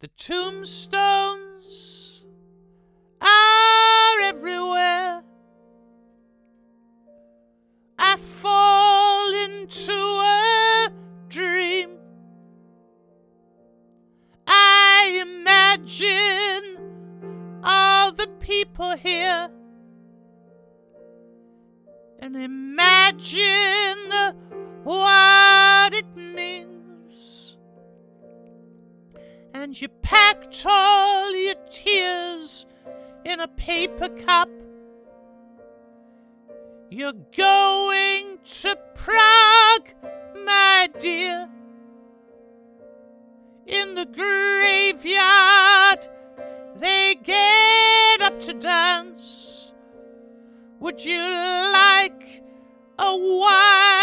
The tombstones are everywhere. I fall into a dream. I imagine all the people here and imagine what it means. And you packed all your tears in a paper cup. You're going to Prague, my dear. In the graveyard, they get up to dance. Would you like a wine?